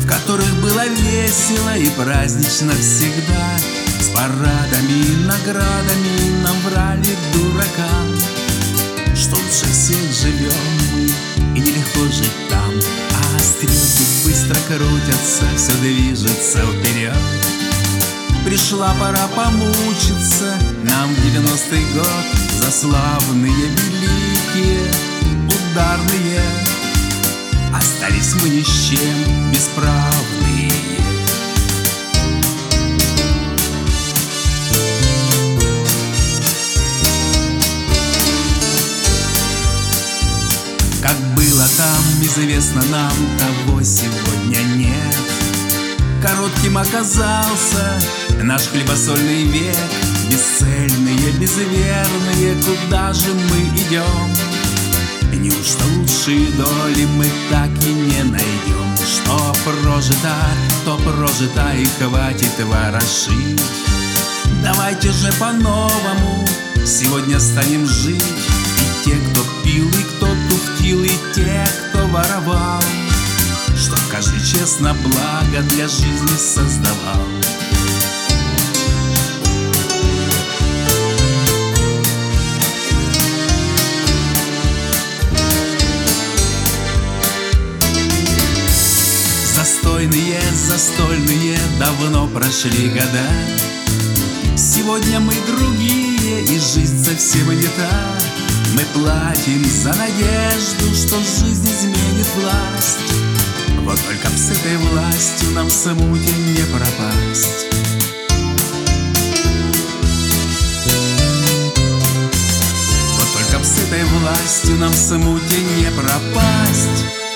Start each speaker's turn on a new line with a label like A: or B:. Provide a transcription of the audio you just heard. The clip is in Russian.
A: которых было весело и празднично всегда. С парадами и наградами нам врали дуракам, что лучше всех живем мы и нелегко жить там. А стрелки быстро крутятся, все движется вперед. Пришла пора помучиться нам в 90-й год за славные, великие, ударные. Остались мы ни с чем, бесправные. Как было там, известно нам, того сегодня нет. Коротким оказался наш хлебосольный век. Бесцельные, безверные, куда же мы идем? Неужто лучшие доли мы так и не найдем? Что прожито, то прожито, и хватит ворошить. Давайте же по-новому сегодня станем жить. И те, кто пил, и кто тухтил, и те, кто воровал, чтоб каждый честно благо для жизни создавал. Застойные, застольные, давно прошли года. Сегодня мы другие, и жизнь совсем не та. Мы платим за надежду, что жизнь изменит власть. Вот только с этой властью нам в смуте не пропасть. Вот только с этой властью нам в смуте не пропасть.